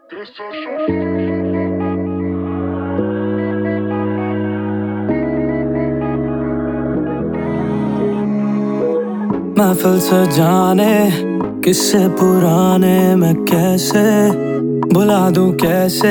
महफिल सजाने किस्से पुराने मैं कैसे भुला दूं, कैसे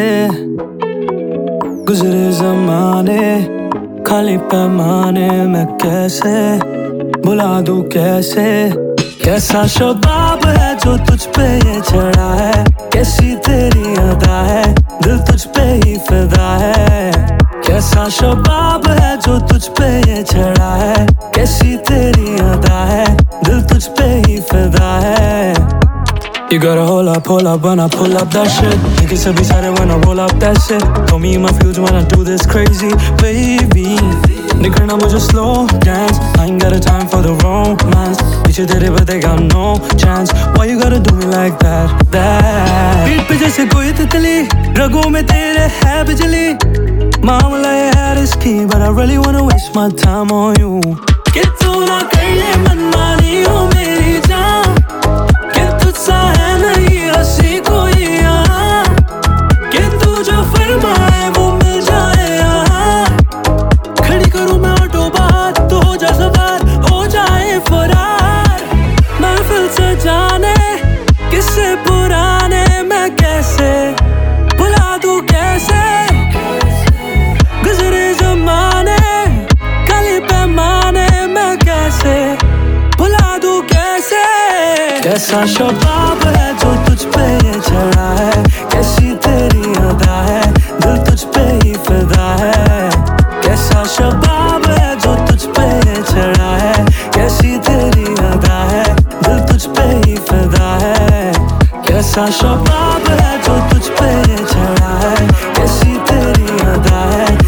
गुजरे जमाने खाली पैमाने मैं कैसे भुला दूं, कैसे। कैसा शबाब है जो तुझ पे ये चढ़ा है, कैसी तेरी अदा है, दिल तुझ पे ही फिदा है। कैसा शबाब है जो तुझ पे ये चढ़ा है, कैसी तेरी अदा है, दिल तुझ पे ही फिदा है। You gotta hold up, when I pull up that shit. Niggas will be excited when I roll up that shit. Told me in my feels when I do this crazy, baby. Nigga, now we just slow dance. I ain't got a time for the romance. Bitch, you did it, but they got no chance. Why you gotta do me like that? Beat पे जैसे कोई तितली, रगों में तेरे है बिजली। मामला ये है risky, but I really wanna waste my time on you. कि तू ना कर ले मनमानी हो मेरी जान, कि तुझसा है नहीं हंसी कोई यहाँ, कि तू जो फरमाए वो मिल जाए यहाँ। खड़ी करूँ मैं ऑटो बात तो हो जा सवार, हो जाए फरार। महफिल सजाने किस्से पुराने मैं कैसे भुला दूं, कैसे गुजरे जमाने खाली पैमाने मैं कैसे भुला दूं, कैसे। कैसा शबाब है जो तुझ पे ये चढ़ा है, कैसी तेरी अदा है, दिल तुझ पे ही फिदा है। कैसा शबाब है जो तुझ पे ये चढ़ा है, कैसी तेरी अदा है, दिल तुझ पे ही फिदा है। कैसा शबाब है जो तुझ पे ये चढ़ा है, कैसी तेरी अदा है,